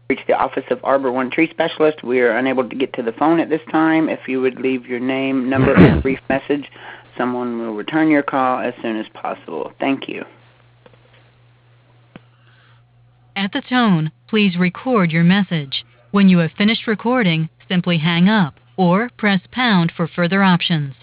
reach the office of Arbor One Tree Specialist. We are unable to get to the phone at this time. If you would leave your name, number, and a brief message, someone will return your call as soon as possible. Thank you. At the tone, please record your message. When you have finished recording, simply hang up or press pound for further options.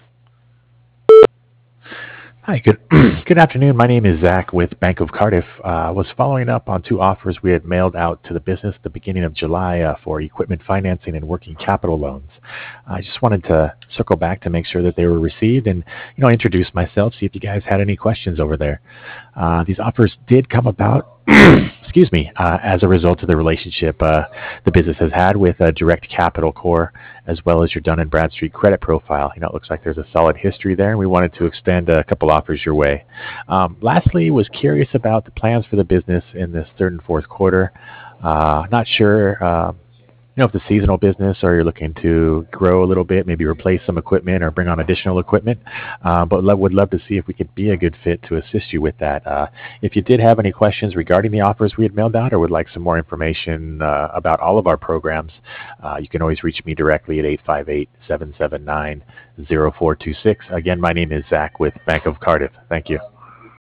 Hi, good afternoon. My name is Zach with Bank of Cardiff. I was following up on two offers we had mailed out to the business at the beginning of July for equipment financing and working capital loans. I just wanted to circle back to make sure that they were received and, introduce myself, see if you guys had any questions over there. These offers did come about, as a result of the relationship the business has had with Direct Capital Corp, as well as your Dun & Bradstreet credit profile. It looks like there's a solid history there, and we wanted to extend a couple offers your way. Lastly, was curious about the plans for the business in this third and fourth quarter. Not sure if the seasonal business or you're looking to grow a little bit, maybe replace some equipment or bring on additional equipment, but would love to see if we could be a good fit to assist you with that. If you did have any questions regarding the offers we had mailed out or would like some more information about all of our programs, you can always reach me directly at 858-779-0426. Again, my name is Zach with Bank of Cardiff. Thank you.